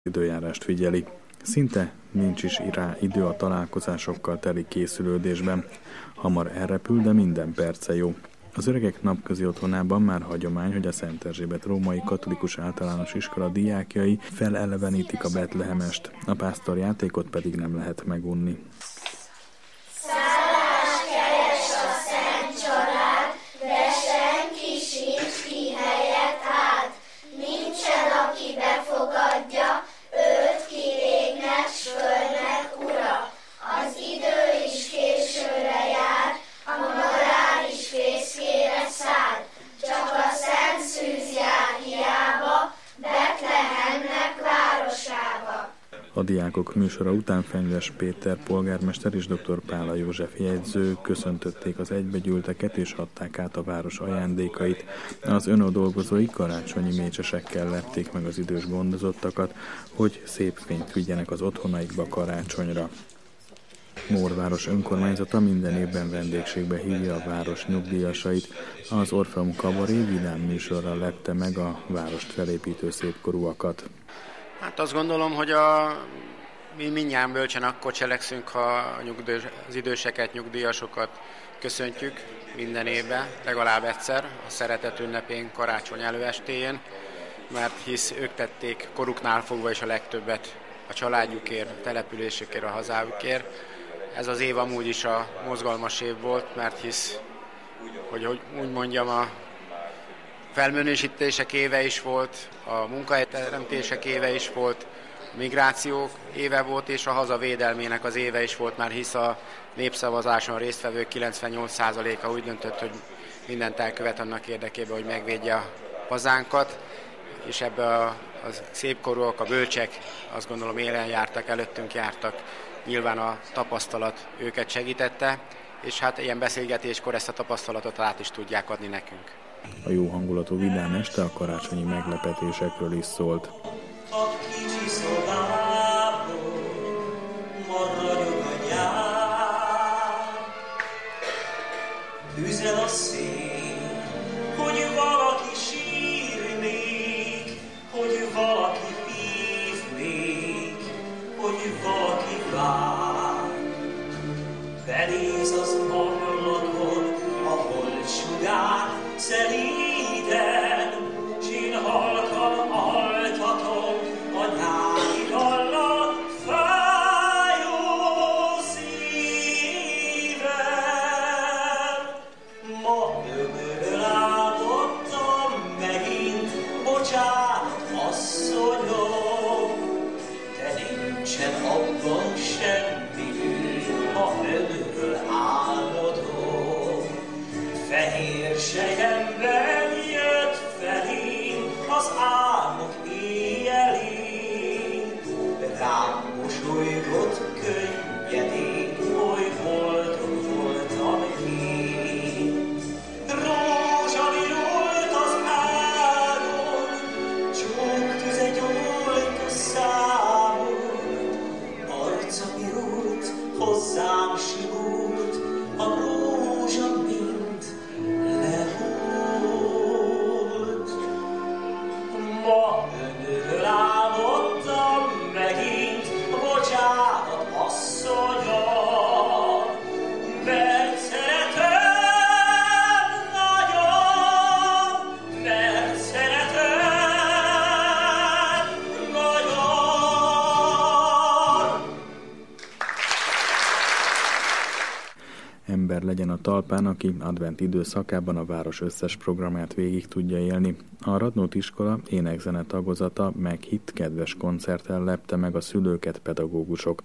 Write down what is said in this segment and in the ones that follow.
időjárást figyeli. Szinte nincs is rá idő a találkozásokkal teli készülődésben. Hamar elrepül, de minden perce jó. Az öregek napközi otthonában már hagyomány, hogy a Szent Erzsébet római katolikus általános iskola diákjai felelevenítik a Betlehemest, a pásztorjátékot pedig nem lehet megunni. A diákok műsora után Fenyves Péter polgármester és dr. Pála József jegyző köszöntötték az egybegyűlteket és adták át a város ajándékait. Az önoldolgozói karácsonyi mécsesekkel lepték meg az idős gondozottakat, hogy szép fényt vigyenek az otthonaikba karácsonyra. Mórváros önkormányzata minden évben vendégségbe hívja a város nyugdíjasait. Az Orfeum Kabaré vidám műsorral lepte meg a várost felépítő szépkorúakat. Hát azt gondolom, hogy mi mindjárt bölcsen akkor cselekszünk, ha az időseket, nyugdíjasokat köszöntjük minden évben, legalább egyszer, a szeretet ünnepén, karácsony előestéjén, mert hisz ők tették koruknál fogva is a legtöbbet a családjukért, a településükért, a hazájukért. Ez az év amúgy is a mozgalmas év volt, mert hisz, hogy úgy mondjam, a felminősítések éve is volt, a munkahelyteremtések éve is volt, a migrációk éve volt, és a hazavédelmének az éve is volt, már hisz a népszavazáson résztvevők 98%-a úgy döntött, hogy mindent elkövet annak érdekében, hogy megvédje a hazánkat, és ebbe a szépkorúak, a bölcsek azt gondolom élen jártak, előttünk jártak, nyilván a tapasztalat őket segítette, és hát ilyen beszélgetéskor ezt a tapasztalatot át is tudják adni nekünk. A jó hangulatú vidám este a karácsonyi meglepetésekről is szólt. A kicsi szobából marragyog a nyár, üzen a szél, hogy valaki sír még, hogy valaki hív még, hogy valaki vár. Benéz az ablakon a holdsugár szelíden, s én halkan altatom a nyári dallat fájó szívem. Ma ömörről álmodtam megint, bocsánat, asszonyom, de nincsen abban semmi bűn, ha ömörről álmodom. Fehér selyemben jött felém az álmok éjjelén, rám mosolygott könnyedén, oly boldog voltam én. Rózsa virult az ágon, csóktüze gyújt a számon, arca virult, hozzám simult, a rózsa mind lehult. Ma önről álmodtam megint, bocsánat, asszonyom, mert szeretem nagyon, mert szeretem nagyon. Ember legyen a talpán, aki advent időszakában a város összes programját végig tudja élni. A Radnóti iskola énekzene tagozata meghitt kedves koncerttel lepte meg a szülőket, pedagógusok.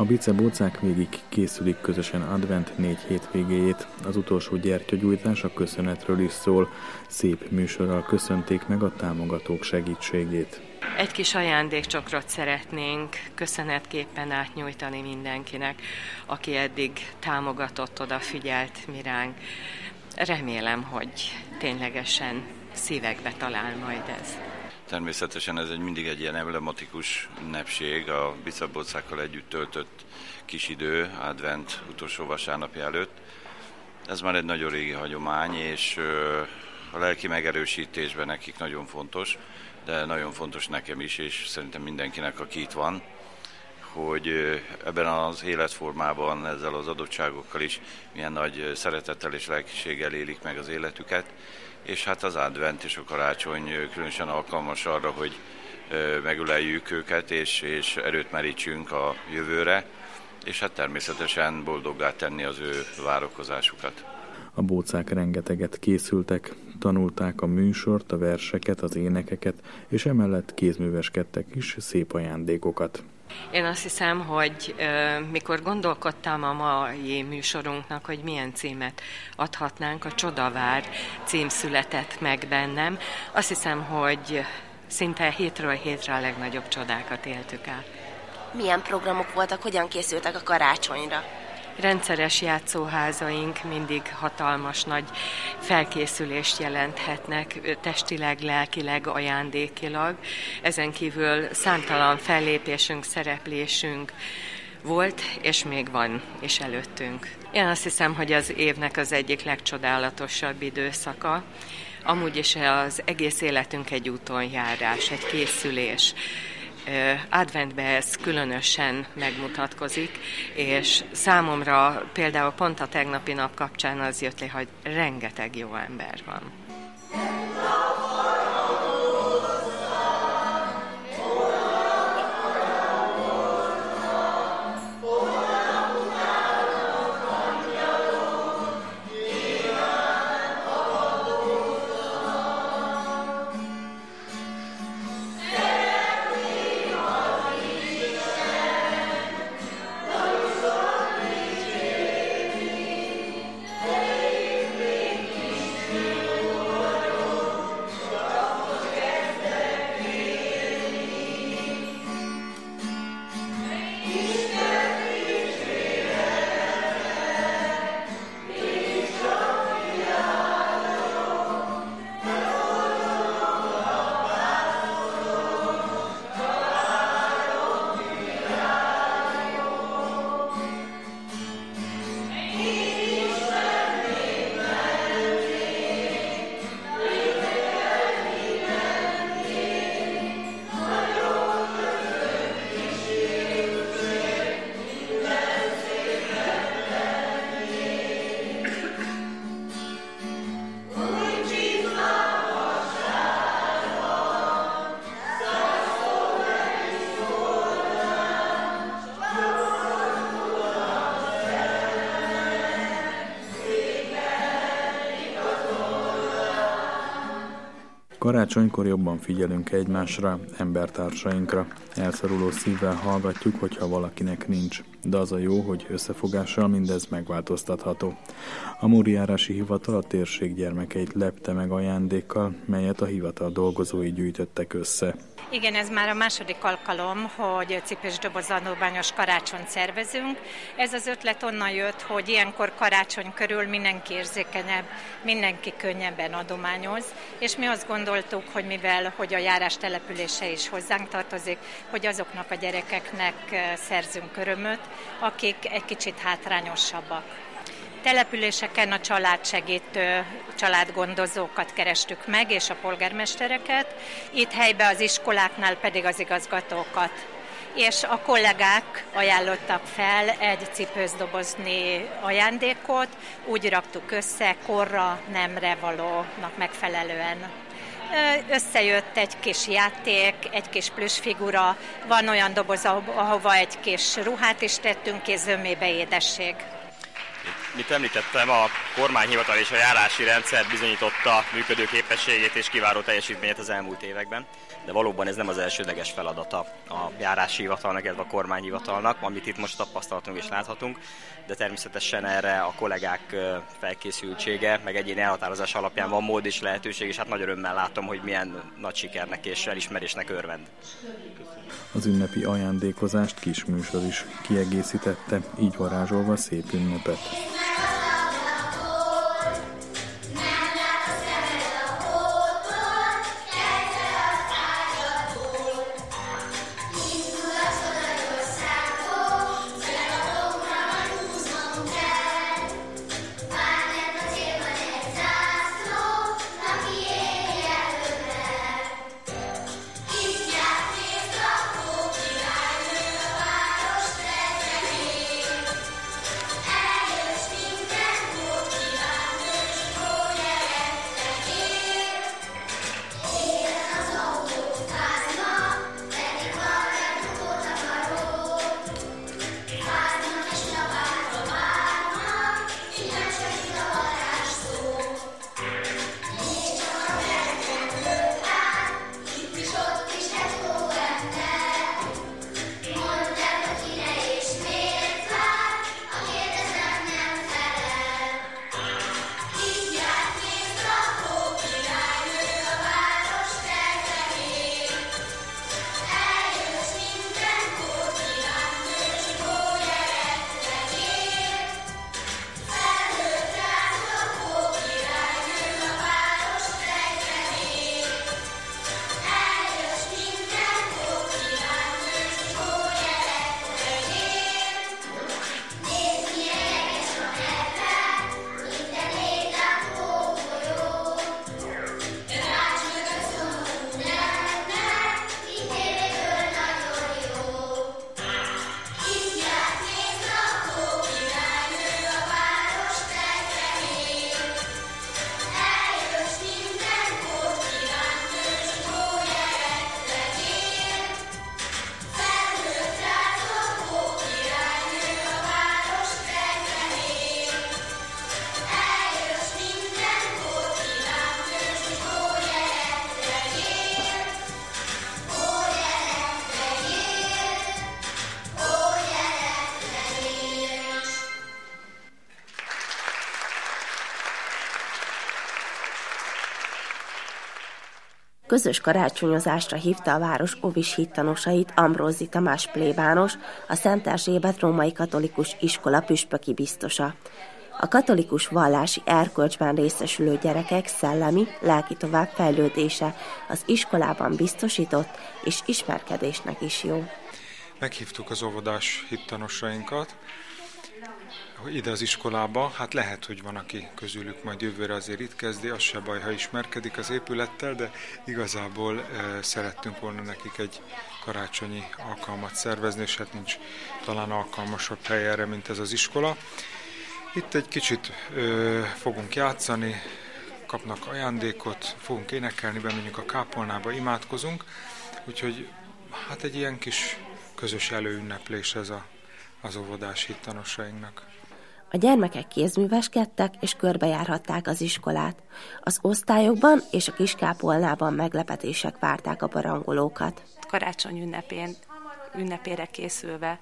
A bicebócák végig készülik közösen advent 4 hétvégéjét. Az utolsó gyertyagyújtás a köszönetről is szól. Szép műsorral köszönték meg a támogatók segítségét. Egy kis ajándékcsokrot szeretnénk köszönetképpen átnyújtani mindenkinek, aki eddig támogatott, odafigyelt mi ránk. Remélem, hogy ténylegesen szívekbe talál majd ez. Természetesen ez mindig egy ilyen emblematikus ünnepség, a bicebócákkal együtt töltött kis idő, advent utolsó vasárnapja előtt. Ez már egy nagyon régi hagyomány, és a lelki megerősítésben nekik nagyon fontos, de nagyon fontos nekem is, és szerintem mindenkinek, aki itt van, hogy ebben az életformában, ezzel az adottságokkal is milyen nagy szeretettel és lelkiséggel élik meg az életüket, és hát az advent és a karácsony különösen alkalmas arra, hogy megöleljük őket, és erőt merítsünk a jövőre, és hát természetesen boldoggá tenni az ő várakozásukat. A bócák rengeteget készültek, tanulták a műsort, a verseket, az énekeket, és emellett kézműveskedtek is szép ajándékokat. Én azt hiszem, hogy mikor gondolkodtam a mai műsorunknak, hogy milyen címet adhatnánk, a Csodavár cím született meg bennem. Azt hiszem, hogy szinte hétről hétre a legnagyobb csodákat éltük át. Milyen programok voltak, hogyan készültek a karácsonyra? Rendszeres játszóházaink mindig hatalmas nagy felkészülést jelenthetnek, testileg, lelkileg, ajándékilag. Ezen kívül számtalan fellépésünk, szereplésünk volt, és még van is előttünk. Én azt hiszem, hogy az évnek az egyik legcsodálatosabb időszaka. Amúgy is az egész életünk egy útonjárás, egy készülés. Adventben ez különösen megmutatkozik, és számomra például pont a tegnapi nap kapcsán az jött le, hogy rengeteg jó ember van. Karácsonykor jobban figyelünk egymásra, embertársainkra. Elszoruló szívvel hallgatjuk, hogyha valakinek nincs. De az a jó, hogy összefogással mindez megváltoztatható. A Mórijárási Hivatal a térség gyermekeit lepte meg ajándékkal, melyet a hivatal dolgozói gyűjtöttek össze. Igen, ez már a második alkalom, hogy cipős dobozadományos karácsonyt szervezünk. Ez az ötlet onnan jött, hogy ilyenkor karácsony körül mindenki érzékenyebb, mindenki könnyebben adományoz, és mi azt gondoltuk, hogy mivel hogy a járás települése is hozzánk tartozik, hogy azoknak a gyerekeknek szerzünk örömöt, akik egy kicsit hátrányosabbak. Településeken a családsegítő, családgondozókat kerestük meg, és a polgármestereket, itt helyben az iskoláknál pedig az igazgatókat. És a kollégák ajánlottak fel egy cipősdobozni ajándékot, úgy raktuk össze korra, nemre valónak megfelelően. Összejött egy kis játék, egy kis plüssfigura, van olyan doboz, ahova egy kis ruhát is tettünk, és zömébe édesség. Mint említettem, a kormányhivatal és a járási rendszer bizonyította működőképességét és kiváló teljesítményét az elmúlt években, de valóban ez nem az elsődleges feladata a járási hivatalnak, illetve a kormányhivatalnak, amit itt most tapasztaltunk és láthatunk, de természetesen erre a kollégák felkészültsége, meg egyéni elhatározás alapján van mód és lehetőség, és hát nagy örömmel látom, hogy milyen nagy sikernek és elismerésnek örvend. Az ünnepi ajándékozást kis műsor is kiegészítette, így varázsolva szép ünnepet. Közös karácsonyozásra hívta a város ovis hittanosait Ambrózi Tamás plébános, a Szent Erzsébet római katolikus iskola püspöki biztosa. A katolikus vallási erkölcsben részesülő gyerekek szellemi, lelki továbbfejlődése az iskolában biztosított és ismerkedésnek is jó. Meghívtuk az óvodás hittanosainkat ide az iskolába. Hát lehet, hogy van, aki közülük majd jövőre azért itt kezdi, az se baj, ha ismerkedik az épülettel, de igazából szerettünk volna nekik egy karácsonyi alkalmat szervezni, és hát nincs talán alkalmasabb hely erre, mint ez az iskola. Itt egy kicsit fogunk játszani, kapnak ajándékot, fogunk énekelni, bemegyünk a kápolnába, imádkozunk, úgyhogy hát egy ilyen kis közös előünneplés ez az óvodás hittanosainknak. A gyermekek kézműveskedtek és körbejárhatták az iskolát. Az osztályokban és a kiskápolnában meglepetések várták a barangolókat. Karácsony ünnepére készülve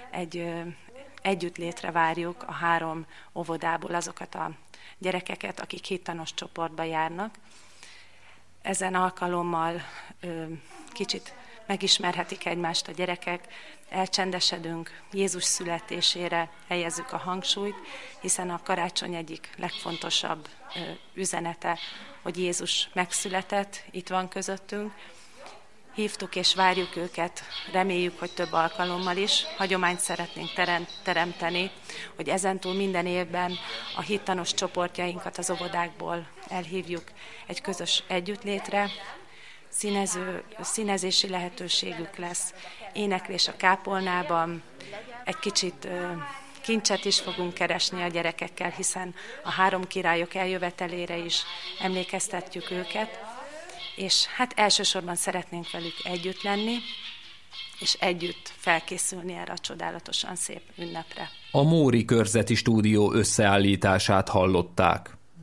együttlétre várjuk a 3 óvodából azokat a gyerekeket, akik hittanos csoportba járnak. Ezen alkalommal kicsit megismerhetik egymást a gyerekek, elcsendesedünk, Jézus születésére helyezzük a hangsúlyt, hiszen a karácsony egyik legfontosabb üzenete, hogy Jézus megszületett, itt van közöttünk. Hívtuk és várjuk őket, reméljük, hogy több alkalommal is. Hagyományt szeretnénk teremteni, hogy ezentúl minden évben a hittanos csoportjainkat az óvodákból elhívjuk egy közös együttlétre. Színezési lehetőségük lesz, éneklés a kápolnában, egy kicsit kincset is fogunk keresni a gyerekekkel, hiszen a 3 királyok eljövetelére is emlékeztetjük őket, és hát elsősorban szeretnénk velük együtt lenni, és együtt felkészülni erre a csodálatosan szép ünnepre. A Móri Körzeti Stúdió összeállítását hallották.